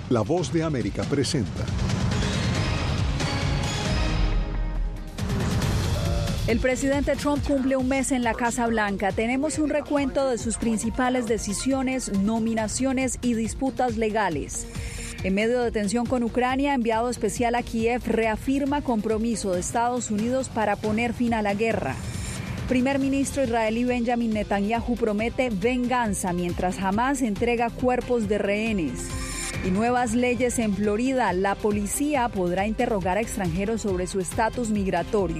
La Voz de América presenta. El presidente Trump cumple un mes en la Casa Blanca. Tenemos un recuento de sus principales decisiones, nominaciones y disputas legales. En medio de tensión con Ucrania, enviado especial a Kiev reafirma compromiso de Estados Unidos para poner fin a la guerra. Primer ministro israelí Benjamin Netanyahu promete venganza mientras Hamás entrega cuerpos de rehenes. Y nuevas leyes en Florida. La policía podrá interrogar a extranjeros sobre su estatus migratorio.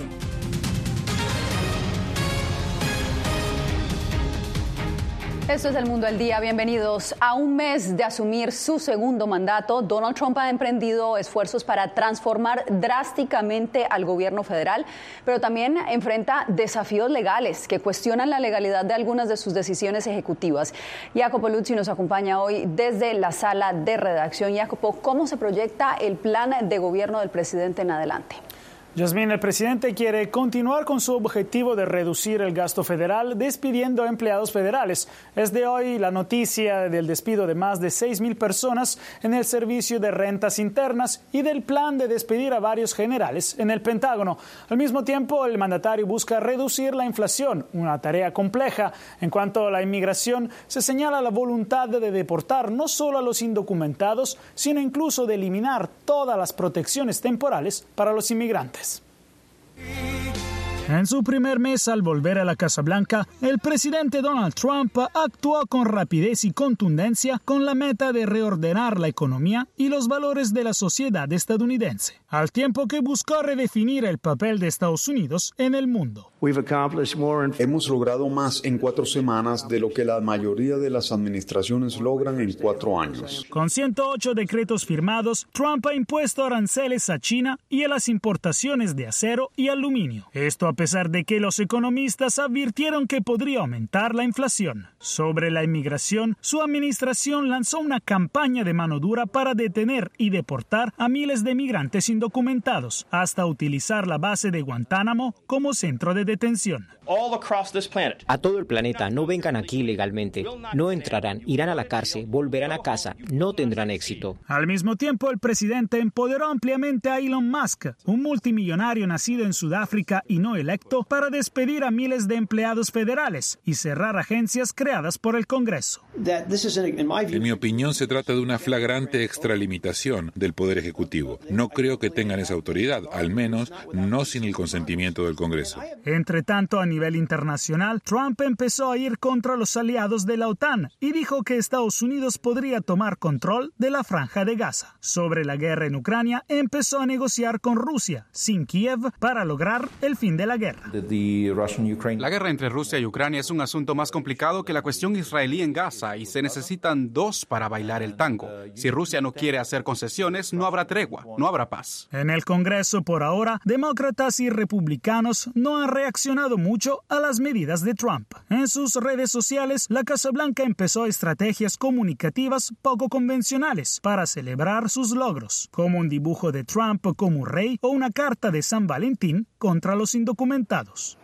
Esto es El Mundo al Día. Bienvenidos. A un mes de asumir su segundo mandato, Donald Trump ha emprendido esfuerzos para transformar drásticamente al gobierno federal, pero también enfrenta desafíos legales que cuestionan la legalidad de algunas de sus decisiones ejecutivas. Jacopo Luzzi nos acompaña hoy desde la sala de redacción. Jacopo, ¿cómo se proyecta el plan de gobierno del presidente en adelante? Yasmín, el presidente quiere continuar con su objetivo de reducir el gasto federal despidiendo a empleados federales. Es de hoy la noticia del despido de más de 6,000 personas en el Servicio de Rentas Internas y del plan de despedir a varios generales en el Pentágono. Al mismo tiempo, el mandatario busca reducir la inflación, una tarea compleja. En cuanto a la inmigración, se señala la voluntad de deportar no solo a los indocumentados, sino incluso de eliminar todas las protecciones temporales para los inmigrantes. En su primer mes al volver a la Casa Blanca, el presidente Donald Trump actuó con rapidez y contundencia con la meta de reordenar la economía y los valores de la sociedad estadounidense, al tiempo que buscó redefinir el papel de Estados Unidos en el mundo. Hemos logrado más en 4 semanas de lo que la mayoría de las administraciones logran en 4 años. Con 108 decretos firmados, Trump ha impuesto aranceles a China y a las importaciones de acero y aluminio. Esto a pesar de que los economistas advirtieron que podría aumentar la inflación. Sobre la inmigración, su administración lanzó una campaña de mano dura para detener y deportar a miles de migrantes indocumentados, hasta utilizar la base de Guantánamo como centro de detención. A todo el planeta, no vengan aquí ilegalmente, no entrarán, irán a la cárcel, volverán a casa, no tendrán éxito. Al mismo tiempo, el presidente empoderó ampliamente a Elon Musk, un multimillonario nacido en Sudáfrica y no electo, para despedir a miles de empleados federales y cerrar agencias creadas por el Congreso. En mi opinión, se trata de una flagrante extralimitación del Poder Ejecutivo. No creo que tengan esa autoridad, al menos no sin el consentimiento del Congreso. Entre tanto, a nivel internacional, Trump empezó a ir contra los aliados de la OTAN y dijo que Estados Unidos podría tomar control de la Franja de Gaza. Sobre la guerra en Ucrania, empezó a negociar con Rusia, sin Kiev, para lograr el fin de la guerra. La guerra entre Rusia y Ucrania es un asunto más complicado que la cuestión israelí en Gaza y se necesitan 2 para bailar el tango. Si Rusia no quiere hacer concesiones, no habrá tregua, no habrá paz. En el Congreso, por ahora, demócratas y republicanos no han reaccionado mucho a las medidas de Trump. En sus redes sociales, la Casa Blanca empezó estrategias comunicativas poco convencionales para celebrar sus logros, como un dibujo de Trump como rey o una carta de San Valentín contra los indocumentados.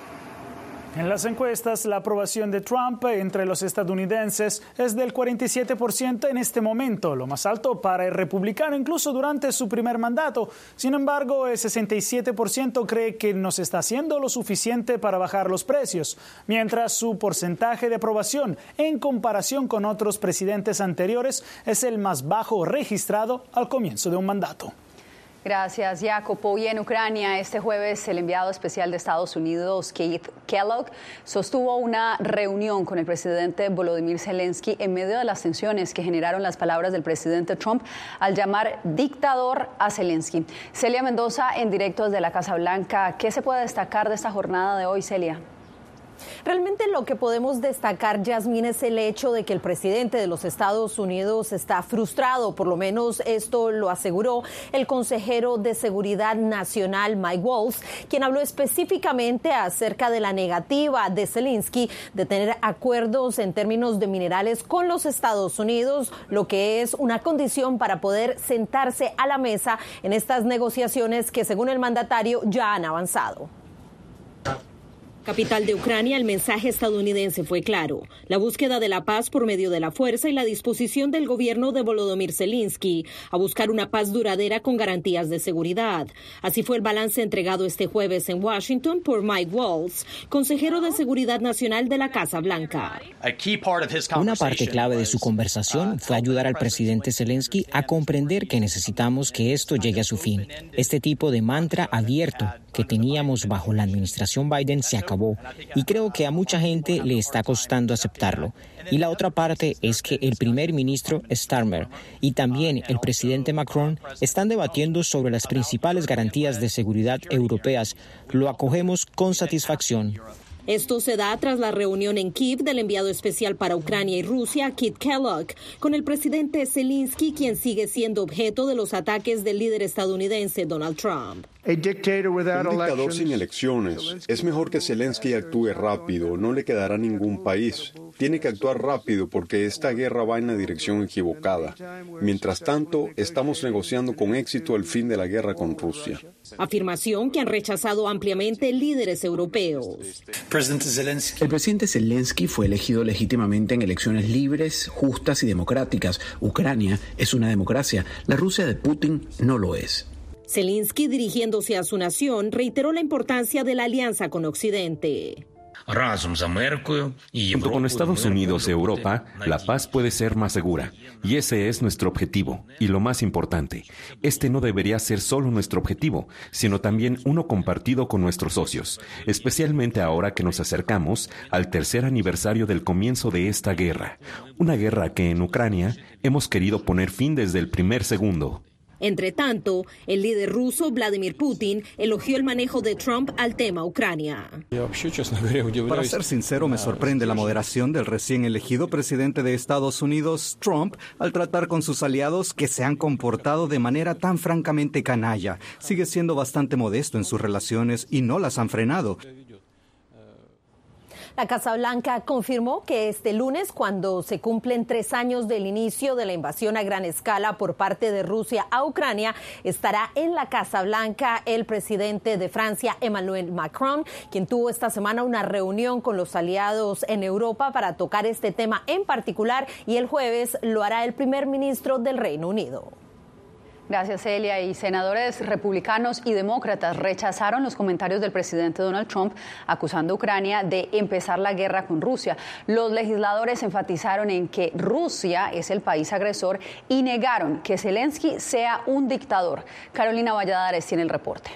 En las encuestas, la aprobación de Trump entre los estadounidenses es del 47% en este momento, lo más alto para el republicano incluso durante su primer mandato. Sin embargo, el 67% cree que no se está haciendo lo suficiente para bajar los precios, mientras su porcentaje de aprobación en comparación con otros presidentes anteriores es el más bajo registrado al comienzo de un mandato. Gracias, Jacopo. Y en Ucrania, este jueves, el enviado especial de Estados Unidos, Keith Kellogg, sostuvo una reunión con el presidente Volodymyr Zelensky en medio de las tensiones que generaron las palabras del presidente Trump al llamar dictador a Zelensky. Celia Mendoza, en directo desde la Casa Blanca. ¿Qué se puede destacar de esta jornada de hoy, Celia? Realmente lo que podemos destacar, Yasmín, es el hecho de que el presidente de los Estados Unidos está frustrado, por lo menos esto lo aseguró el consejero de Seguridad Nacional, Mike Waltz, quien habló específicamente acerca de la negativa de Zelensky de tener acuerdos en términos de minerales con los Estados Unidos, lo que es una condición para poder sentarse a la mesa en estas negociaciones que, según el mandatario, ya han avanzado. Capital de Ucrania, el mensaje estadounidense fue claro: la búsqueda de la paz por medio de la fuerza y la disposición del gobierno de Volodymyr Zelensky a buscar una paz duradera con garantías de seguridad. Así fue el balance entregado este jueves en Washington por Mike Waltz, consejero de Seguridad Nacional de la Casa Blanca. Una parte clave de su conversación fue ayudar al presidente Zelensky a comprender que necesitamos que esto llegue a su fin. Este tipo de mantra abierto que teníamos bajo la administración Biden se acabó, y creo que a mucha gente le está costando aceptarlo. Y la otra parte es que el primer ministro Starmer y también el presidente Macron están debatiendo sobre las principales garantías de seguridad europeas. Lo acogemos con satisfacción. Esto se da tras la reunión en Kiev del enviado especial para Ucrania y Rusia, Kit Kellogg, con el presidente Zelensky, quien sigue siendo objeto de los ataques del líder estadounidense Donald Trump. Un dictador sin elecciones. Es mejor que Zelensky actúe rápido, no le quedará ningún país. Tiene que actuar rápido porque esta guerra va en la dirección equivocada. Mientras tanto, estamos negociando con éxito el fin de la guerra con Rusia. Afirmación que han rechazado ampliamente líderes europeos. El presidente Zelensky fue elegido legítimamente en elecciones libres, justas y democráticas. Ucrania es una democracia. La Rusia de Putin no lo es. Zelensky, dirigiéndose a su nación, reiteró la importancia de la alianza con Occidente. Junto con Estados Unidos y Europa, la paz puede ser más segura. Y ese es nuestro objetivo. Y lo más importante, este no debería ser solo nuestro objetivo, sino también uno compartido con nuestros socios, especialmente ahora que nos acercamos al tercer aniversario del comienzo de esta guerra. Una guerra que en Ucrania hemos querido poner fin desde el primer segundo. Entre tanto, el líder ruso Vladimir Putin elogió el manejo de Trump al tema Ucrania. Para ser sincero, me sorprende la moderación del recién elegido presidente de Estados Unidos, Trump, al tratar con sus aliados que se han comportado de manera tan francamente canalla. Sigue siendo bastante modesto en sus relaciones y no las han frenado. La Casa Blanca confirmó que este lunes, cuando se cumplen 3 años del inicio de la invasión a gran escala por parte de Rusia a Ucrania, estará en la Casa Blanca el presidente de Francia, Emmanuel Macron, quien tuvo esta semana una reunión con los aliados en Europa para tocar este tema en particular, y el jueves lo hará el primer ministro del Reino Unido. Gracias, Celia. Y senadores republicanos y demócratas rechazaron los comentarios del presidente Donald Trump acusando a Ucrania de empezar la guerra con Rusia. Los legisladores enfatizaron en que Rusia es el país agresor y negaron que Zelensky sea un dictador. Carolina Valladares tiene el reporte.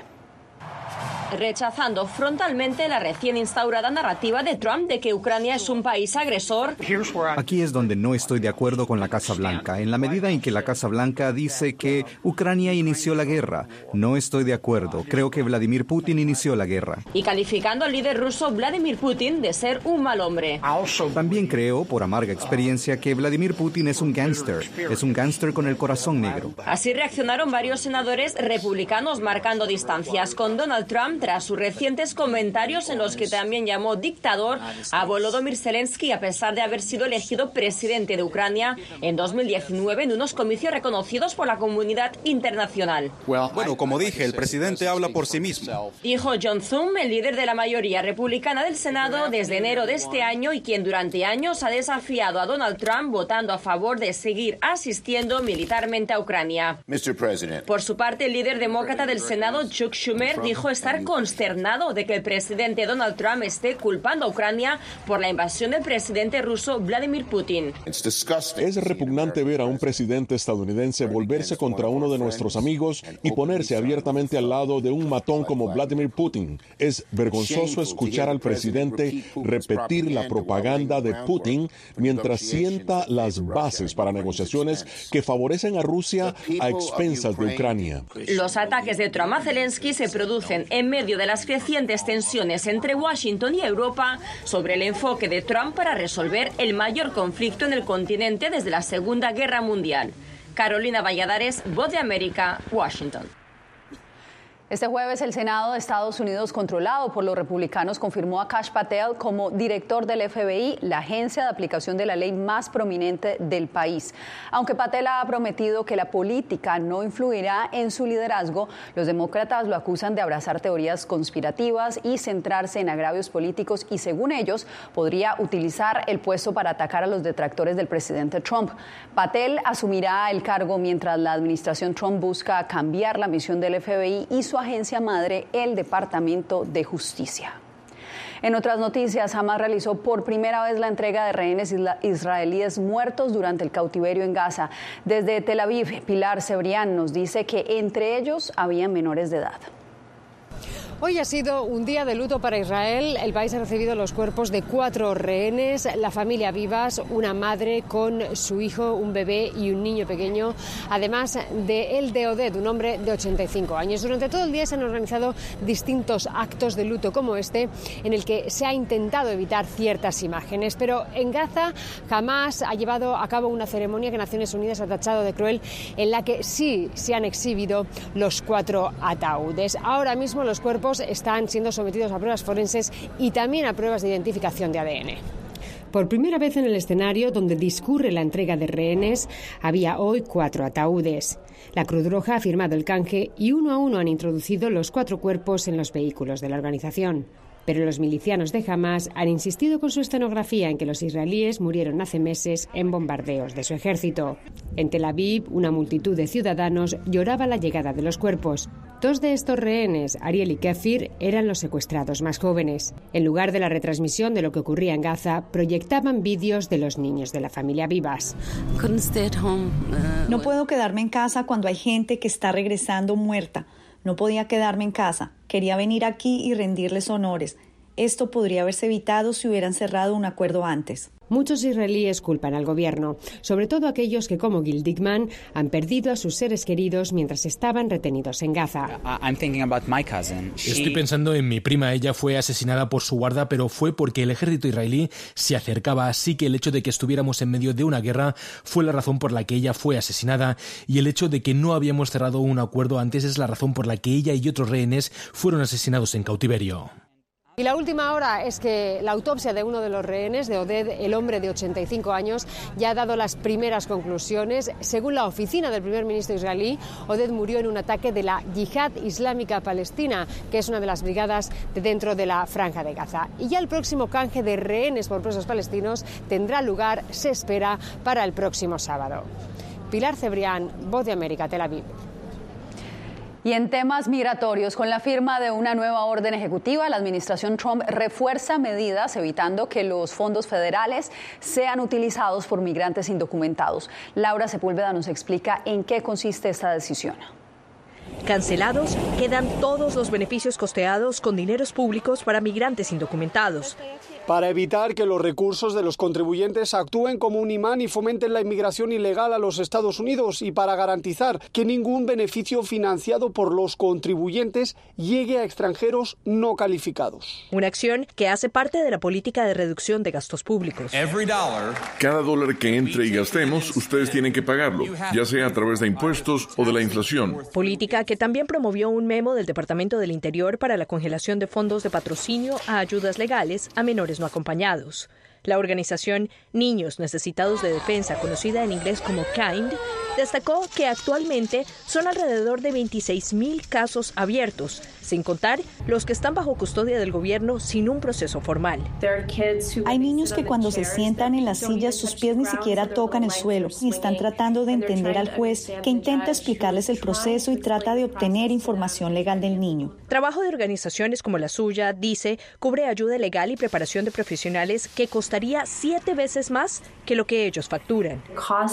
Rechazando frontalmente la recién instaurada narrativa de Trump de que Ucrania es un país agresor. Aquí es donde no estoy de acuerdo con la Casa Blanca, en la medida en que la Casa Blanca dice que Ucrania inició la guerra. No estoy de acuerdo. Creo que Vladimir Putin inició la guerra. Y calificando al líder ruso Vladimir Putin de ser un mal hombre. También creo, por amarga experiencia, que Vladimir Putin es un gángster. Es un gángster con el corazón negro. Así reaccionaron varios senadores republicanos marcando distancias con Donald Trump tras sus recientes comentarios en los que también llamó dictador a Volodymyr Zelensky, a pesar de haber sido elegido presidente de Ucrania en 2019 en unos comicios reconocidos por la comunidad internacional. Bueno, como dije, el presidente habla por sí mismo. Dijo John Thune, el líder de la mayoría republicana del Senado desde enero de este año y quien durante años ha desafiado a Donald Trump votando a favor de seguir asistiendo militarmente a Ucrania. Por su parte, el líder demócrata del Senado, Chuck Schumer, dijo estar consternado de que el presidente Donald Trump esté culpando a Ucrania por la invasión del presidente ruso Vladimir Putin. Es repugnante ver a un presidente estadounidense volverse contra uno de nuestros amigos y ponerse abiertamente al lado de un matón como Vladimir Putin. Es vergonzoso escuchar al presidente repetir la propaganda de Putin mientras sienta las bases para negociaciones que favorecen a Rusia a expensas de Ucrania. Los ataques de Trump a Zelensky se producen en medio de las crecientes tensiones entre Washington y Europa sobre el enfoque de Trump para resolver el mayor conflicto en el continente desde la Segunda Guerra Mundial. Carolina Valladares, Voz de América, Washington. Este jueves, el Senado de Estados Unidos, controlado por los republicanos, confirmó a Kash Patel como director del FBI, la agencia de aplicación de la ley más prominente del país. Aunque Patel ha prometido que la política no influirá en su liderazgo, los demócratas lo acusan de abrazar teorías conspirativas y centrarse en agravios políticos y, según ellos, podría utilizar el puesto para atacar a los detractores del presidente Trump. Patel asumirá el cargo mientras la administración Trump busca cambiar la misión del FBI y su agencia madre, el Departamento de Justicia. En otras noticias, Hamas realizó por primera vez la entrega de rehenes israelíes muertos durante el cautiverio en Gaza. Desde Tel Aviv, Pilar Cebrián nos dice que entre ellos había menores de edad. Hoy ha sido un día de luto para Israel. El país ha recibido los cuerpos de 4 rehenes, la familia Vivas, una madre con su hijo, un bebé y un niño pequeño, además de el de Oded, un hombre de 85 años. Durante todo el día se han organizado distintos actos de luto como este, en el que se ha intentado evitar ciertas imágenes. Pero en Gaza, Hamas ha llevado a cabo una ceremonia que Naciones Unidas ha tachado de cruel, en la que sí se han exhibido los 4 ataúdes. Ahora mismo los cuerpos están siendo sometidos a pruebas forenses y también a pruebas de identificación de ADN. Por primera vez en el escenario donde discurre la entrega de rehenes, había hoy 4 ataúdes. La Cruz Roja ha firmado el canje y uno a uno han introducido los 4 cuerpos en los vehículos de la organización. Pero los milicianos de Hamas han insistido con su escenografía en que los israelíes murieron hace meses en bombardeos de su ejército. En Tel Aviv, una multitud de ciudadanos lloraba la llegada de los cuerpos. 2 de estos rehenes, Ariel y Kefir, eran los secuestrados más jóvenes. En lugar de la retransmisión de lo que ocurría en Gaza, proyectaban vídeos de los niños de la familia Vivas. No puedo quedarme en casa cuando hay gente que está regresando muerta. No podía quedarme en casa. Quería venir aquí y rendirles honores. Esto podría haberse evitado si hubieran cerrado un acuerdo antes. Muchos israelíes culpan al gobierno, sobre todo aquellos que, como Gil Dickman, han perdido a sus seres queridos mientras estaban retenidos en Gaza. Estoy pensando en mi prima. Ella fue asesinada por su guarda, pero fue porque el ejército israelí se acercaba. Así que el hecho de que estuviéramos en medio de una guerra fue la razón por la que ella fue asesinada. Y el hecho de que no habíamos cerrado un acuerdo antes es la razón por la que ella y otros rehenes fueron asesinados en cautiverio. Y la última hora es que la autopsia de uno de los rehenes, de Oded, el hombre de 85 años, ya ha dado las primeras conclusiones. Según la oficina del primer ministro israelí, Oded murió en un ataque de la Yihad Islámica Palestina, que es una de las brigadas de dentro de la Franja de Gaza. Y ya el próximo canje de rehenes por presos palestinos tendrá lugar, se espera, para el próximo sábado. Pilar Cebrián, Voz de América, Tel Aviv. Y en temas migratorios, con la firma de una nueva orden ejecutiva, la administración Trump refuerza medidas evitando que los fondos federales sean utilizados por migrantes indocumentados. Laura Sepúlveda nos explica en qué consiste esta decisión. Cancelados quedan todos los beneficios costeados con dineros públicos para migrantes indocumentados. Para evitar que los recursos de los contribuyentes actúen como un imán y fomenten la inmigración ilegal a los Estados Unidos, y para garantizar que ningún beneficio financiado por los contribuyentes llegue a extranjeros no calificados. Una acción que hace parte de la política de reducción de gastos públicos. Cada dólar que entre y gastemos, ustedes tienen que pagarlo, ya sea a través de impuestos o de la inflación. Política que también promovió un memo del Departamento del Interior para la congelación de fondos de patrocinio a ayudas legales a menores no acompañados. La organización Niños Necesitados de Defensa, conocida en inglés como KIND, destacó que actualmente son alrededor de 26,000 casos abiertos, sin contar los que están bajo custodia del gobierno sin un proceso formal. Hay niños que cuando se sientan en las sillas sus pies ni siquiera tocan el suelo y están tratando de entender al juez, que intenta explicarles el proceso y trata de obtener información legal del niño. Trabajo de organizaciones como la suya, dice, cubre ayuda legal y preparación de profesionales que costaría 7 veces más que lo que ellos facturan.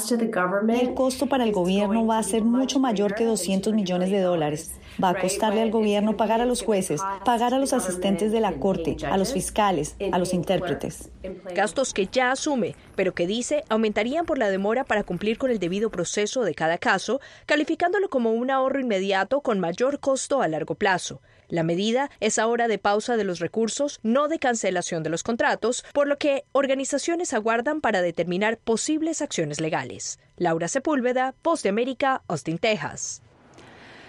El costo para el gobierno va a ser mucho mayor que $200 millones. Va a costarle al gobierno pagar a los jueces, pagar a los asistentes de la corte, a los fiscales, a los intérpretes. Gastos que ya asume, pero que dice aumentarían por la demora para cumplir con el debido proceso de cada caso, calificándolo como un ahorro inmediato con mayor costo a largo plazo. La medida es ahora de pausa de los recursos, no de cancelación de los contratos, por lo que organizaciones aguardan para determinar posibles acciones legales. Laura Sepúlveda, Voz de América, Austin, Texas.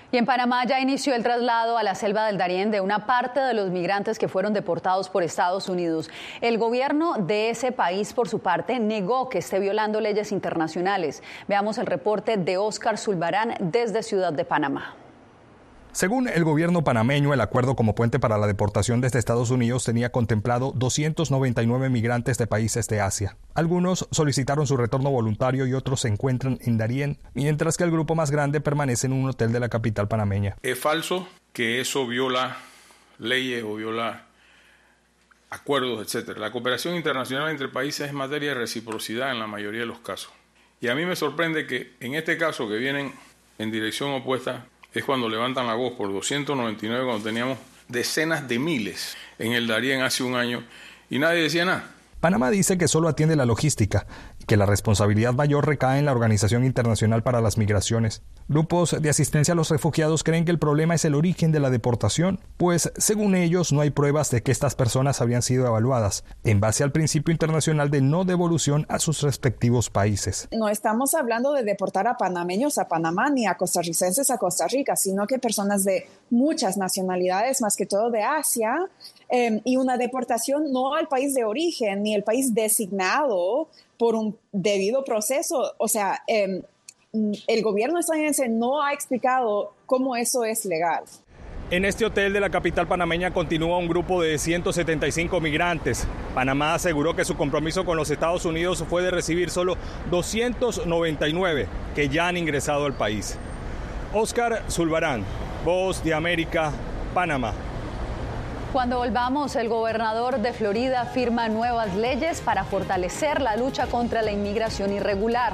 Y en Panamá ya inició el traslado a la selva del Darién de una parte de los migrantes que fueron deportados por Estados Unidos. El gobierno de ese país, por su parte, negó que esté violando leyes internacionales. Veamos el reporte de Óscar Zulbarán desde Ciudad de Panamá. Según el gobierno panameño, el acuerdo como puente para la deportación desde Estados Unidos tenía contemplado 299 migrantes de países de Asia. Algunos solicitaron su retorno voluntario y otros se encuentran en Darién, mientras que el grupo más grande permanece en un hotel de la capital panameña. Es falso que eso viola leyes o viola acuerdos, etc. La cooperación internacional entre países es materia de reciprocidad en la mayoría de los casos. Y a mí me sorprende que en este caso, que vienen en dirección opuesta, es cuando levantan la voz por 299 cuando teníamos decenas de miles en el Darién hace un año y nadie decía nada. Panamá dice que solo atiende la logística y que la responsabilidad mayor recae en la Organización Internacional para las Migraciones. Grupos de asistencia a los refugiados creen que el problema es el origen de la deportación, pues según ellos no hay pruebas de que estas personas habrían sido evaluadas en base al principio internacional de no devolución a sus respectivos países. No estamos hablando de deportar a panameños a Panamá ni a costarricenses a Costa Rica, sino que personas de muchas nacionalidades, más que todo de Asia, y una deportación no al país de origen ni el país designado por un debido proceso. O sea, el gobierno estadounidense no ha explicado cómo eso es legal. En este hotel de la capital panameña continúa un grupo de 175 migrantes. Panamá aseguró que su compromiso con los Estados Unidos fue de recibir solo 299 que ya han ingresado al país. Óscar Zulbarán, Voz de América, Panamá. Cuando volvamos, el gobernador de Florida firma nuevas leyes para fortalecer la lucha contra la inmigración irregular.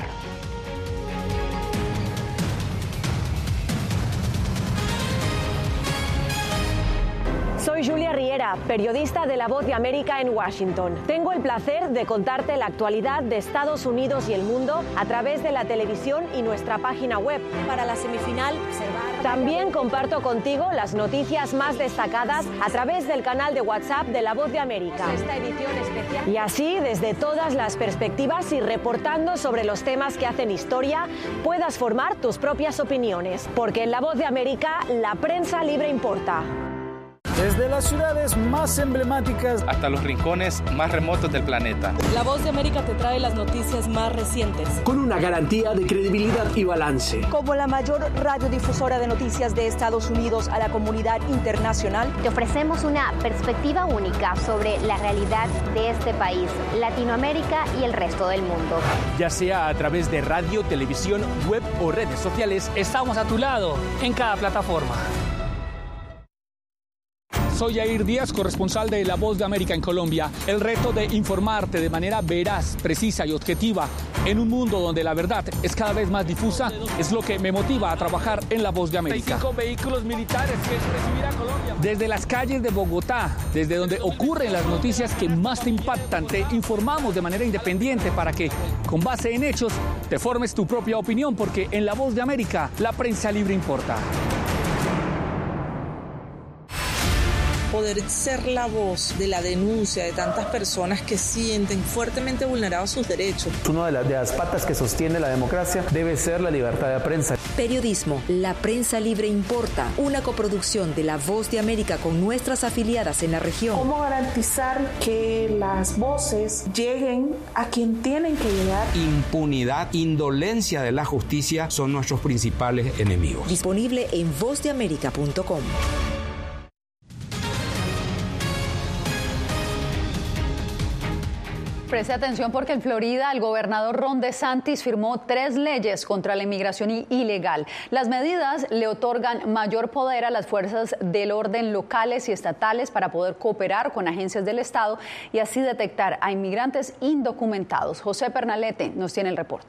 Soy Julia Riera, periodista de La Voz de América en Washington. Tengo el placer de contarte la actualidad de Estados Unidos y el mundo a través de la televisión y nuestra página web. Para la semifinal, también comparto contigo las noticias más destacadas a través del canal de WhatsApp de La Voz de América. Esta edición especial. Y así, desde todas las perspectivas y reportando sobre los temas que hacen historia, puedas formar tus propias opiniones. Porque en La Voz de América, la prensa libre importa. Desde las ciudades más emblemáticas hasta los rincones más remotos del planeta. La Voz de América te trae las noticias más recientes. Con una garantía de credibilidad y balance. Como la mayor radiodifusora de noticias de Estados Unidos a la comunidad internacional, te ofrecemos una perspectiva única sobre la realidad de este país, Latinoamérica y el resto del mundo. Ya sea a través de radio, televisión, web o redes sociales, estamos a tu lado en cada plataforma. Soy Yair Díaz, corresponsal de La Voz de América en Colombia. El reto de informarte de manera veraz, precisa y objetiva en un mundo donde la verdad es cada vez más difusa es lo que me motiva a trabajar en La Voz de América. 5 vehículos militares que recibirá Colombia. Desde las calles de Bogotá, desde donde ocurren las noticias que más te impactan, te informamos de manera independiente para que, con base en hechos, te formes tu propia opinión, porque en La Voz de América, la prensa libre importa. Poder ser la voz de la denuncia de tantas personas que sienten fuertemente vulnerados sus derechos. Una de las patas que sostiene la democracia debe ser la libertad de prensa. Periodismo, la prensa libre importa, una coproducción de La Voz de América con nuestras afiliadas en la región. ¿Cómo garantizar que las voces lleguen a quien tienen que llegar? Impunidad, indolencia de la justicia son nuestros principales enemigos. Disponible en vozdeamerica.com. Preste atención porque en Florida el gobernador Ron DeSantis firmó 3 leyes contra la inmigración ilegal. Las medidas le otorgan mayor poder a las fuerzas del orden locales y estatales para poder cooperar con agencias del Estado y así detectar a inmigrantes indocumentados. José Pernalete nos tiene el reporte.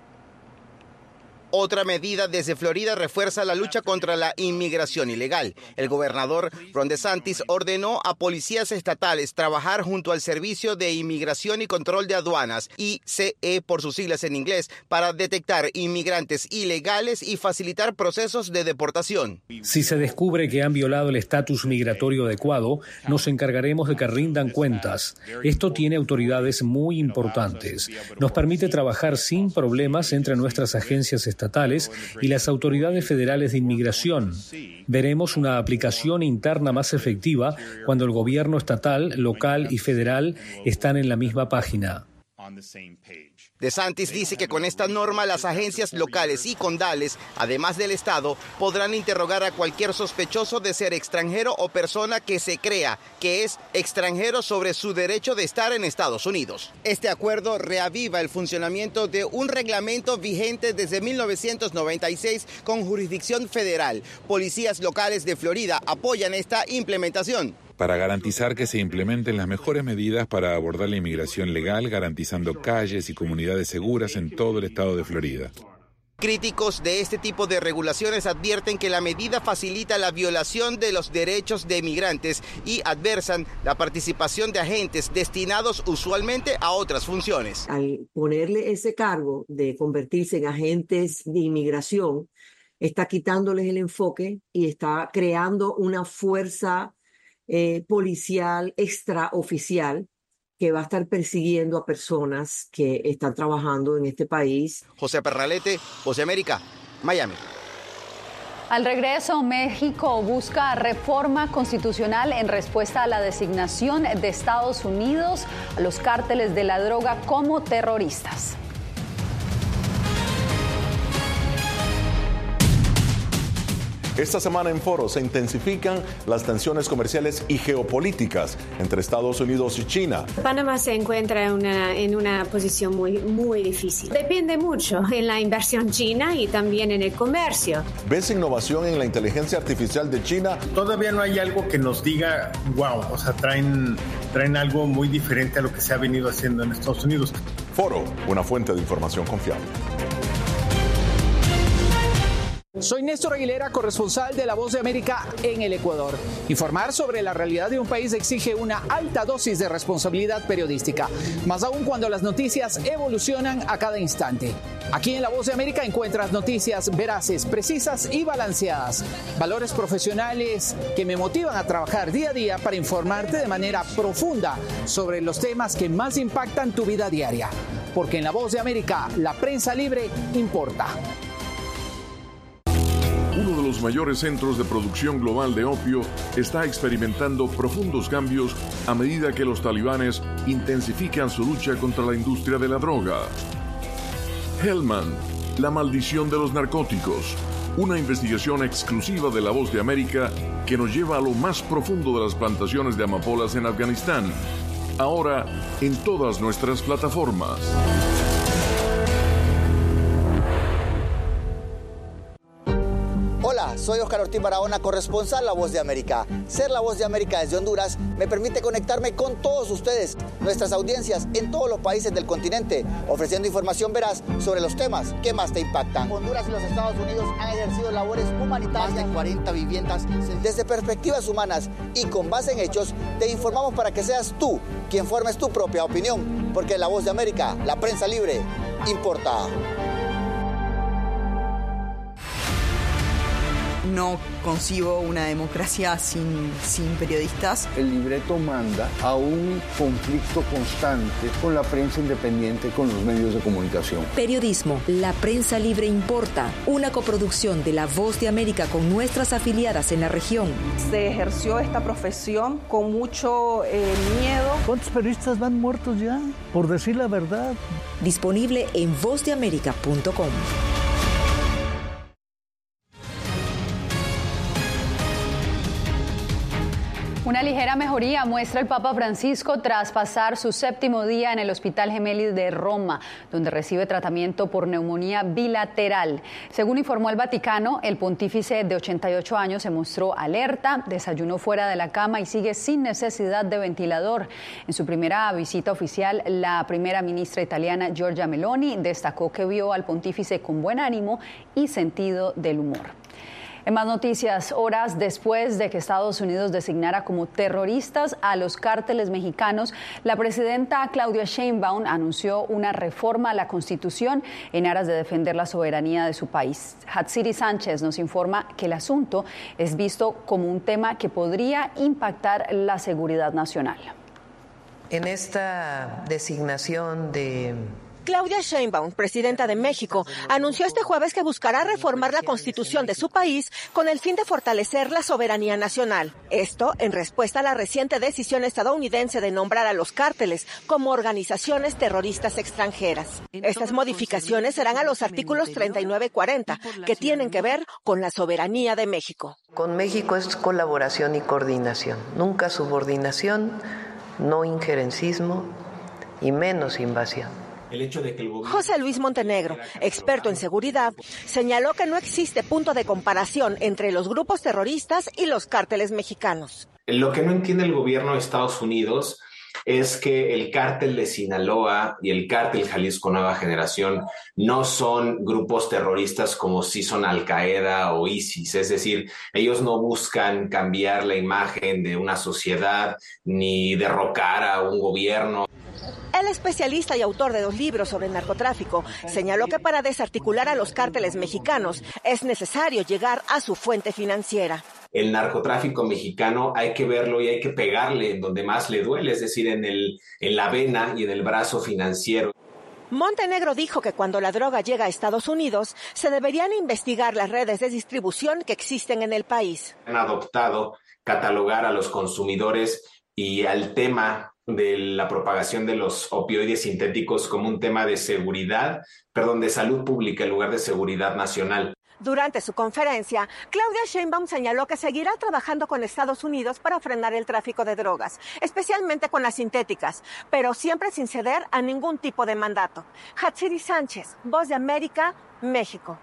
Otra medida desde Florida refuerza la lucha contra la inmigración ilegal. El gobernador Ron DeSantis ordenó a policías estatales trabajar junto al Servicio de Inmigración y Control de Aduanas, ICE por sus siglas en inglés, para detectar inmigrantes ilegales y facilitar procesos de deportación. Si se descubre que han violado el estatus migratorio adecuado, nos encargaremos de que rindan cuentas. Esto tiene autoridades muy importantes. Nos permite trabajar sin problemas entre nuestras agencias estatales estatales y las autoridades federales de inmigración. Veremos una aplicación interna más efectiva cuando el gobierno estatal, local y federal están en la misma página. DeSantis dice que con esta norma las agencias locales y condales, además del Estado, podrán interrogar a cualquier sospechoso de ser extranjero o persona que se crea que es extranjero sobre su derecho de estar en Estados Unidos. Este acuerdo reaviva el funcionamiento de un reglamento vigente desde 1996 con jurisdicción federal. Policías locales de Florida apoyan esta implementación. Para garantizar que se implementen las mejores medidas para abordar la inmigración legal, garantizando calles y comunidades seguras en todo el estado de Florida. Críticos de este tipo de regulaciones advierten que la medida facilita la violación de los derechos de inmigrantes y adversan la participación de agentes destinados usualmente a otras funciones. Al ponerle ese cargo de convertirse en agentes de inmigración, está quitándoles el enfoque y está creando una fuerza policial extraoficial que va a estar persiguiendo a personas que están trabajando en este país. José Perralete, Voz de América, Miami. Al regreso, México busca reforma constitucional en respuesta a la designación de Estados Unidos a los cárteles de la droga como terroristas. Esta semana en Foro se intensifican las tensiones comerciales y geopolíticas entre Estados Unidos y China. Panamá se encuentra en una posición muy difícil. Depende mucho en la inversión china y también en el comercio. ¿Ves innovación en la inteligencia artificial de China? Todavía no hay algo que nos diga, wow, o sea, traen algo muy diferente a lo que se ha venido haciendo en Estados Unidos. Foro, una fuente de información confiable. Soy Néstor Aguilera, corresponsal de La Voz de América en el Ecuador. Informar sobre la realidad de un país exige una alta dosis de responsabilidad periodística, más aún cuando las noticias evolucionan a cada instante. Aquí en La Voz de América encuentras noticias veraces, precisas y balanceadas. Valores profesionales que me motivan a trabajar día a día para informarte de manera profunda sobre los temas que más impactan tu vida diaria. Porque en La Voz de América, la prensa libre importa. Uno de los mayores centros de producción global de opio está experimentando profundos cambios a medida que los talibanes intensifican su lucha contra la industria de la droga. Helmand, la maldición de los narcóticos, una investigación exclusiva de La Voz de América que nos lleva a lo más profundo de las plantaciones de amapolas en Afganistán. Ahora en todas nuestras plataformas. Hola, soy Oscar Ortiz Barahona, corresponsal La Voz de América. Ser La Voz de América desde Honduras me permite conectarme con todos ustedes, nuestras audiencias en todos los países del continente, ofreciendo información veraz sobre los temas que más te impactan. Honduras y los Estados Unidos han ejercido labores humanitarias en 40 viviendas. Desde perspectivas humanas y con base en hechos, te informamos para que seas tú quien formes tu propia opinión, porque La Voz de América, la prensa libre, importa. No concibo una democracia sin periodistas. El libreto manda a un conflicto constante con la prensa independiente, con los medios de comunicación. Periodismo, la prensa libre importa. Una coproducción de La Voz de América con nuestras afiliadas en la región. Se ejerció esta profesión con mucho miedo. ¿Cuántos periodistas van muertos ya? Por decir la verdad. Disponible en vozdeamerica.com. Una ligera mejoría muestra el Papa Francisco tras pasar su 7º día en el Hospital Gemelli de Roma, donde recibe tratamiento por neumonía bilateral. Según informó el Vaticano, el pontífice de 88 años se mostró alerta, desayunó fuera de la cama y sigue sin necesidad de ventilador. En su primera visita oficial, la primera ministra italiana Giorgia Meloni destacó que vio al pontífice con buen ánimo y sentido del humor. En más noticias, horas después de que Estados Unidos designara como terroristas a los cárteles mexicanos, la presidenta Claudia Sheinbaum anunció una reforma a la Constitución en aras de defender la soberanía de su país. Hatsiri Sánchez nos informa que el asunto es visto como un tema que podría impactar la seguridad nacional. En esta designación de Claudia Sheinbaum, presidenta de México, anunció este jueves que buscará reformar la Constitución de su país con el fin de fortalecer la soberanía nacional. Esto en respuesta a la reciente decisión estadounidense de nombrar a los cárteles como organizaciones terroristas extranjeras. Estas modificaciones serán a los artículos 39 y 40, que tienen que ver con la soberanía de México. Con México es colaboración y coordinación, nunca subordinación, no injerencismo y menos invasión. José Luis Montenegro, experto en seguridad, señaló que no existe punto de comparación entre los grupos terroristas y los cárteles mexicanos. Lo que no entiende el gobierno de Estados Unidos es que el cártel de Sinaloa y el cártel Jalisco Nueva Generación no son grupos terroristas como sí son Al Qaeda o ISIS. Es decir, ellos no buscan cambiar la imagen de una sociedad ni derrocar a un gobierno. El especialista y autor de 2 libros sobre narcotráfico señaló que para desarticular a los cárteles mexicanos es necesario llegar a su fuente financiera. El narcotráfico mexicano hay que verlo y hay que pegarle en donde más le duele, es decir, en la vena y en el brazo financiero. Montenegro dijo que cuando la droga llega a Estados Unidos, se deberían investigar las redes de distribución que existen en el país. Han adoptado catalogar a los consumidores y al tema de la propagación de los opioides sintéticos como un tema de de salud pública en lugar de seguridad nacional. Durante su conferencia, Claudia Sheinbaum señaló que seguirá trabajando con Estados Unidos para frenar el tráfico de drogas, especialmente con las sintéticas, pero siempre sin ceder a ningún tipo de mandato. Hatsiri Sánchez, Voz de América, México.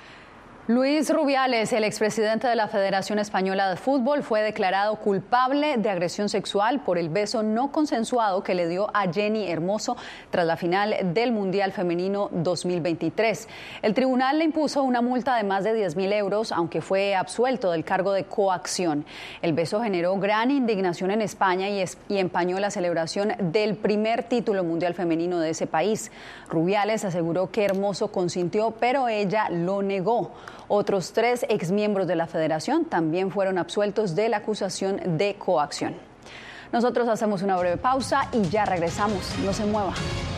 Luis Rubiales, el expresidente de la Federación Española de Fútbol, fue declarado culpable de agresión sexual por el beso no consensuado que le dio a Jenny Hermoso tras la final del Mundial Femenino 2023. El tribunal le impuso una multa de más de 10.000 euros, aunque fue absuelto del cargo de coacción. El beso generó gran indignación en España y empañó la celebración del primer título mundial femenino de ese país. Rubiales aseguró que Hermoso consintió, pero ella lo negó. Otros 3 exmiembros de la federación también fueron absueltos de la acusación de coacción. Nosotros hacemos una breve pausa y ya regresamos. No se mueva.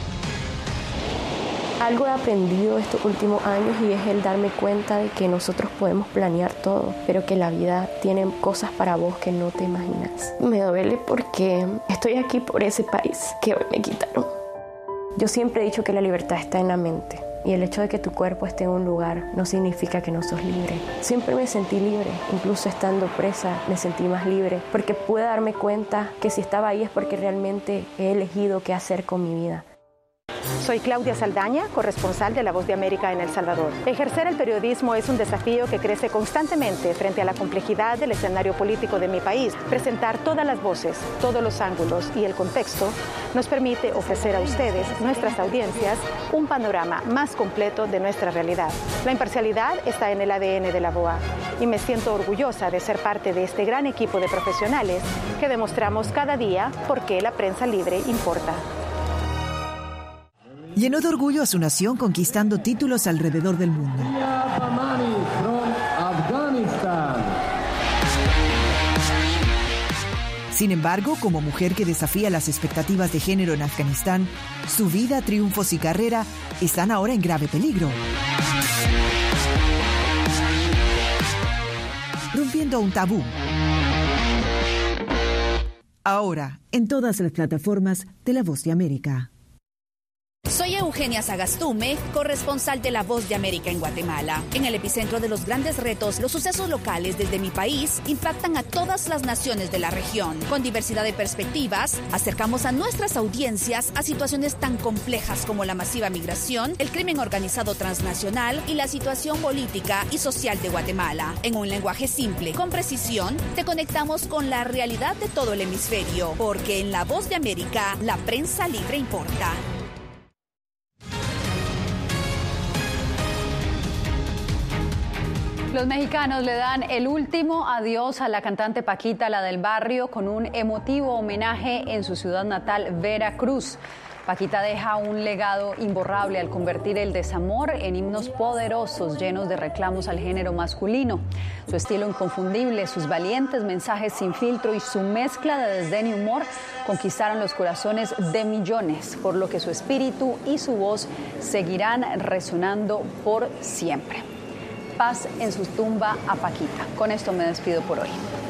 Algo he aprendido estos últimos años y es el darme cuenta de que nosotros podemos planear todo, pero que la vida tiene cosas para vos que no te imaginas. Me duele porque estoy aquí por ese país que hoy me quitaron. Yo siempre he dicho que la libertad está en la mente. Y el hecho de que tu cuerpo esté en un lugar no significa que no sos libre. Siempre me sentí libre, incluso estando presa me sentí más libre, porque pude darme cuenta que si estaba ahí es porque realmente he elegido qué hacer con mi vida. Soy Claudia Saldaña, corresponsal de La Voz de América en El Salvador. Ejercer el periodismo es un desafío que crece constantemente frente a la complejidad del escenario político de mi país. Presentar todas las voces, todos los ángulos y el contexto nos permite ofrecer a ustedes, nuestras audiencias, un panorama más completo de nuestra realidad. La imparcialidad está en el ADN de la VOA y me siento orgullosa de ser parte de este gran equipo de profesionales que demostramos cada día por qué la prensa libre importa. Llenó de orgullo a su nación conquistando títulos alrededor del mundo. Sin embargo, como mujer que desafía las expectativas de género en Afganistán, su vida, triunfos y carrera están ahora en grave peligro. Rompiendo un tabú. Ahora, en todas las plataformas de La Voz de América. Soy Eugenia Sagastume, corresponsal de La Voz de América en Guatemala. En el epicentro de los grandes retos, los sucesos locales desde mi país impactan a todas las naciones de la región. Con diversidad de perspectivas, acercamos a nuestras audiencias a situaciones tan complejas como la masiva migración, el crimen organizado transnacional y la situación política y social de Guatemala. En un lenguaje simple, con precisión, te conectamos con la realidad de todo el hemisferio, porque en La Voz de América, la prensa libre importa. Los mexicanos le dan el último adiós a la cantante Paquita, la del barrio, con un emotivo homenaje en su ciudad natal, Veracruz. Paquita deja un legado imborrable al convertir el desamor en himnos poderosos llenos de reclamos al género masculino. Su estilo inconfundible, sus valientes mensajes sin filtro y su mezcla de desdén y humor conquistaron los corazones de millones, por lo que su espíritu y su voz seguirán resonando por siempre. Paz en su tumba a Paquita. Con esto me despido por hoy.